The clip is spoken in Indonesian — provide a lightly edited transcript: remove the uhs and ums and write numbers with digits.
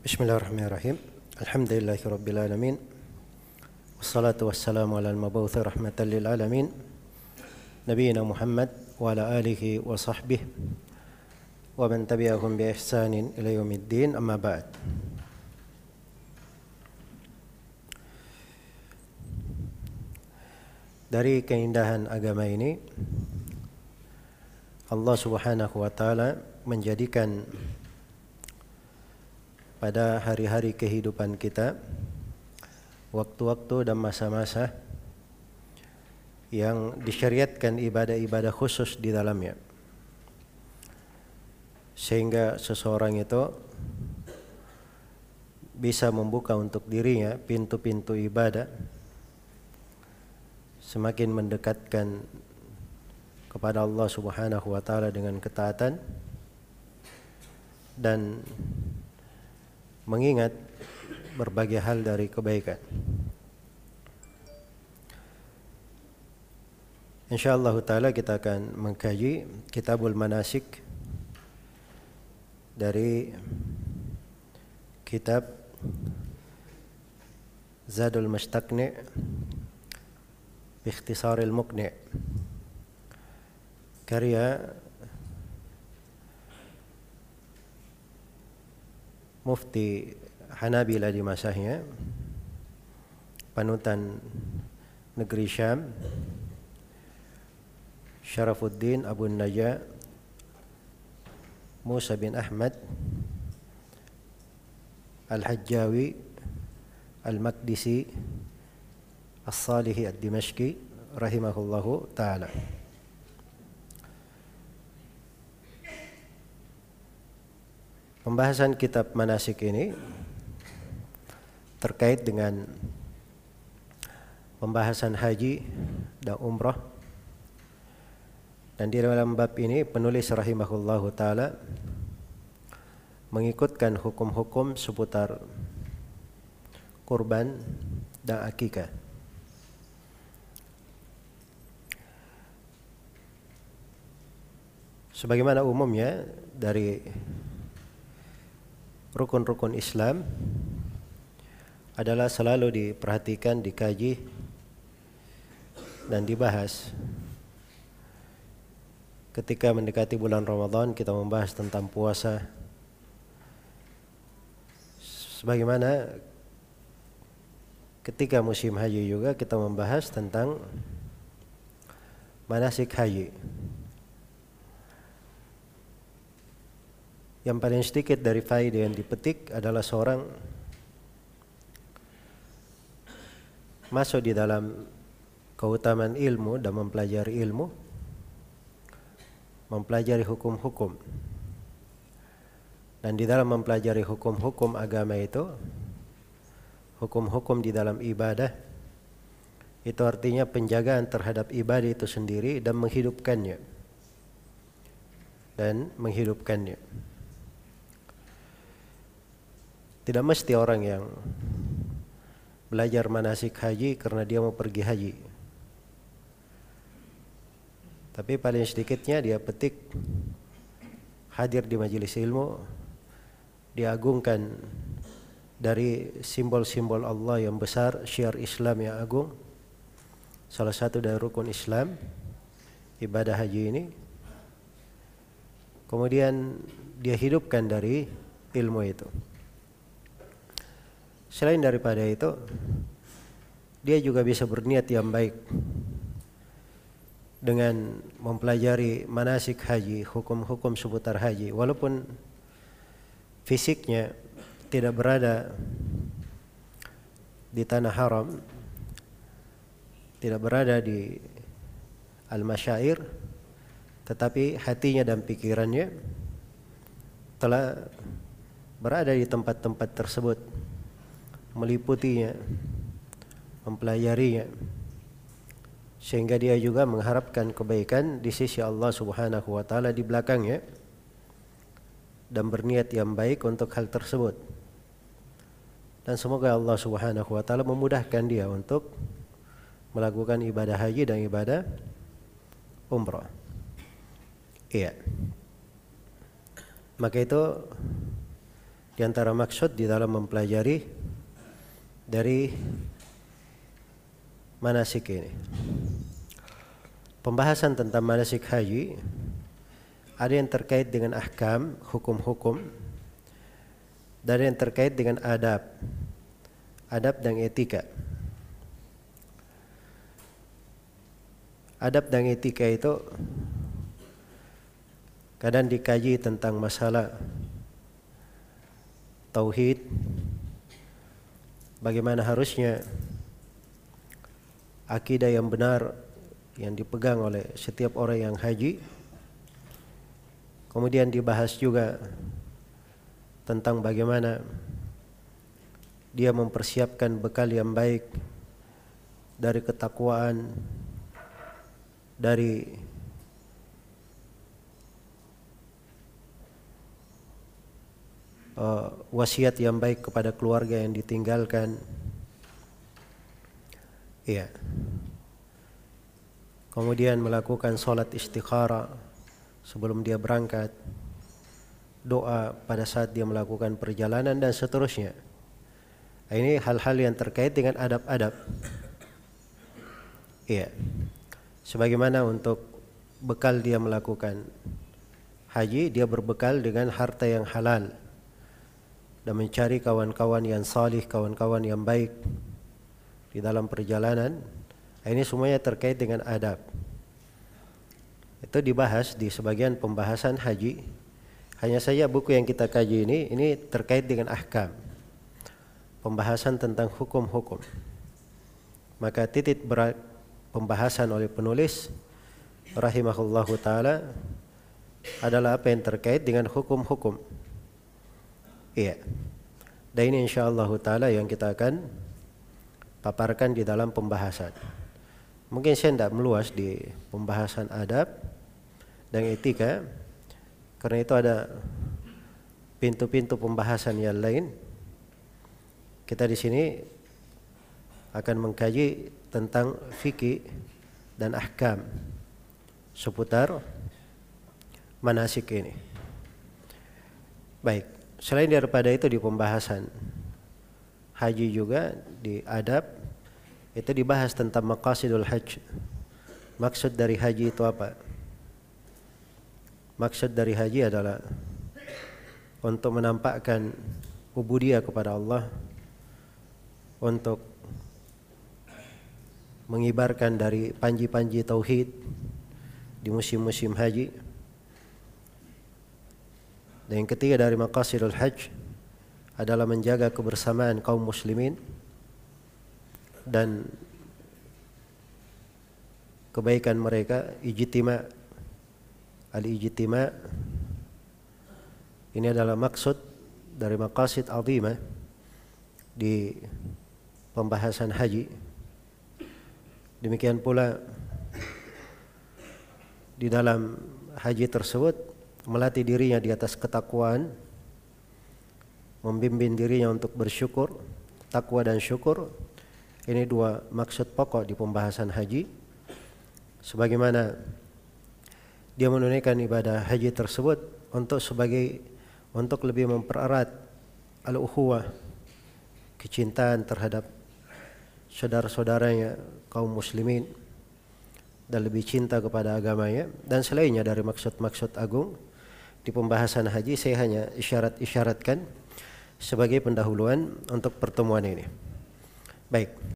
Bismillahirrahmanirrahim. Alhamdulillahirabbil alamin. Wassalatu wassalamu ala al-mab'uts rahmatan lil alamin. Nabiyyina Muhammad wa ala alihi wa sahbihi wa man tabi'ahum bi ihsanin ila yaumiddin. Amma ba'd. Dari keindahan agama ini, Allah Subhanahu wa taala menjadikan pada hari-hari kehidupan kita waktu-waktu dan masa-masa yang disyariatkan ibadah-ibadah khusus di dalamnya, sehingga seseorang itu bisa membuka untuk dirinya pintu-pintu ibadah, semakin mendekatkan kepada Allah Subhanahu wa taala dengan ketaatan dan mengingat berbagai hal dari kebaikan. Insyaallah taala kita akan mengkaji Kitabul Manasik dari kitab Zadul Mustaqni bi Ikhtisaril Muqni, karya Mufti Hanabila di masanya, panutan negeri Syam, Syarafuddin Abu Najah Musa bin Ahmad Al-Hajjawi Al-Maqdisi As-Salihi Ad-Dimashqi rahimahullahu ta'ala. Pembahasan kitab manasik ini terkait dengan pembahasan haji dan umrah, dan di dalam bab ini penulis rahimahullahu ta'ala mengikutkan hukum-hukum seputar kurban dan akikah. Sebagaimana umumnya dari rukun-rukun Islam adalah selalu diperhatikan, dikaji dan dibahas. Ketika mendekati bulan Ramadan, kita membahas tentang puasa. Sebagaimana ketika musim haji juga kita membahas tentang manasik haji. Yang paling sedikit dari faedah yang dipetik adalah seorang masuk di dalam keutamaan ilmu dan mempelajari ilmu, mempelajari hukum-hukum. Dan di dalam mempelajari hukum-hukum agama itu, hukum-hukum di dalam ibadah, itu artinya penjagaan terhadap ibadah itu sendiri dan menghidupkannya. Tidak mesti orang yang belajar manasik haji karena dia mau pergi haji, tapi paling sedikitnya dia petik, hadir di majelis ilmu, diagungkan dari simbol-simbol Allah yang besar, syiar Islam yang agung, salah satu dari rukun Islam, ibadah haji ini. Kemudian dia hidupkan dari ilmu itu. Selain daripada itu, dia juga bisa berniat yang baik dengan mempelajari manasik haji, hukum-hukum seputar haji, walaupun fisiknya tidak berada di tanah haram, tidak berada di al-masyair, tetapi hatinya dan pikirannya telah berada di tempat-tempat tersebut, meliputinya, mempelajarinya, sehingga dia juga mengharapkan kebaikan di sisi Allah Subhanahu wa taala di belakangnya dan berniat yang baik untuk hal tersebut. Dan semoga Allah Subhanahu wa taala memudahkan dia untuk melakukan ibadah haji dan ibadah umrah. Iya. Maka itu di di antara maksud di dalam mempelajari dari manasik ini. Pembahasan tentang manasik haji ada yang terkait dengan ahkam, hukum-hukum, dan ada yang terkait dengan adab dan etika. Adab dan etika itu kadang dikaji tentang masalah tauhid, bagaimana harusnya akidah yang benar yang dipegang oleh setiap orang yang haji. Kemudian dibahas juga tentang bagaimana dia mempersiapkan bekal yang baik dari ketakwaan, dari wasiat yang baik kepada keluarga yang ditinggalkan. Iya. Kemudian melakukan sholat istikharah sebelum dia berangkat, doa pada saat dia melakukan perjalanan, dan seterusnya. Ini hal-hal yang terkait dengan adab-adab. Iya. Sebagaimana untuk bekal dia melakukan haji, dia berbekal dengan harta yang halal dan mencari kawan-kawan yang salih, kawan-kawan yang baik di dalam perjalanan. Ini semuanya terkait dengan adab. Itu dibahas di sebagian pembahasan haji. Hanya saja buku yang kita kaji ini terkait dengan ahkam, pembahasan tentang hukum-hukum. Maka titik berat pembahasan oleh penulis rahimahullahu ta'ala adalah apa yang terkait dengan hukum-hukum. Iya. Dan ini insyaallah ta'ala yang kita akan paparkan di dalam pembahasan. Mungkin saya tidak meluas di pembahasan adab dan etika, karena itu ada pintu-pintu pembahasan yang lain. Kita di sini akan mengkaji tentang fikih dan ahkam seputar manasik ini. Baik, selain daripada itu di pembahasan haji juga di adab itu dibahas tentang maqasidul hajj. Maksud dari haji itu apa? Maksud dari haji adalah untuk menampakkan ubudiyah kepada Allah, untuk mengibarkan dari panji-panji tauhid di musim-musim haji. Dan yang ketiga dari maqasidul hajj adalah menjaga kebersamaan kaum muslimin dan kebaikan mereka, ijtima, al-ijtima. Ini adalah maksud dari maqasid azimah di pembahasan haji. Demikian pula di dalam haji tersebut melatih dirinya di atas ketakwaan, membimbing dirinya untuk bersyukur, takwa dan syukur. Ini dua maksud pokok di pembahasan haji. Sebagaimana dia menunaikan ibadah haji tersebut untuk lebih mempererat al-ukhuwah, kecintaan terhadap saudara-saudaranya kaum muslimin, dan lebih cinta kepada agamanya, dan selainnya dari maksud-maksud agung di pembahasan haji. Saya hanya isyaratkan sebagai pendahuluan untuk pertemuan ini. Baik.